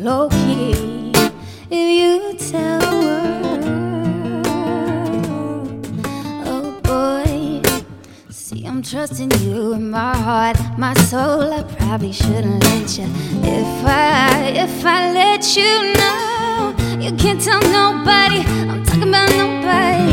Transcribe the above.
low key. If you tell the world, oh boy. See, I'm trusting you with my heart, my soul. I probably shouldn't let you. If I let you know, you can't tell nobody. I'm talking about nobody.